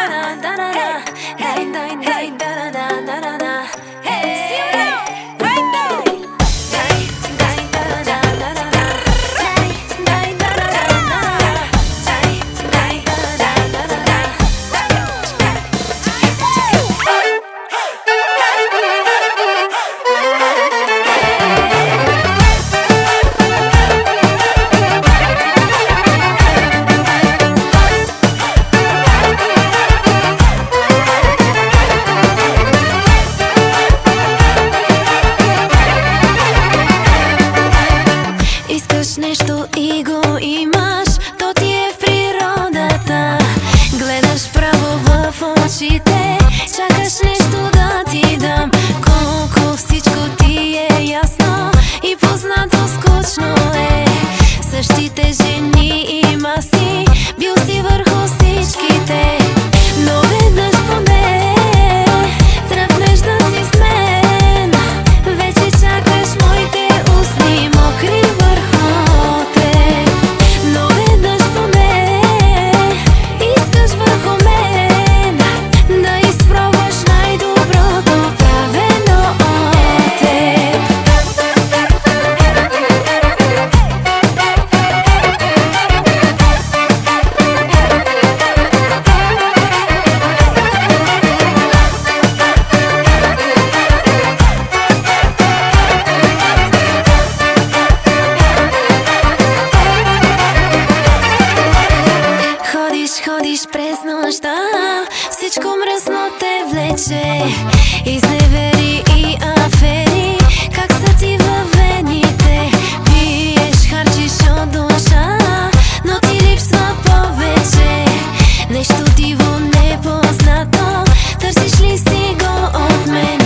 Нещо и го имаш, то ти е в природата. Гледаш право в очите, чакаш нещо да ти дам. Колко всичко ти е ясно и познато, скучно е. Същите жени има си, бил си върху всичките. Но веднъж поне тръпнеш да си с мен. Вече чакаш моите устни мокри върху. Ходиш през нощта, всичко мръсно те влече. Изневери и афери, как са ти във вените. Пиеш, харчиш от душа, но ти липсва повече. Нещо диво, непознато, търсиш ли си го от мен?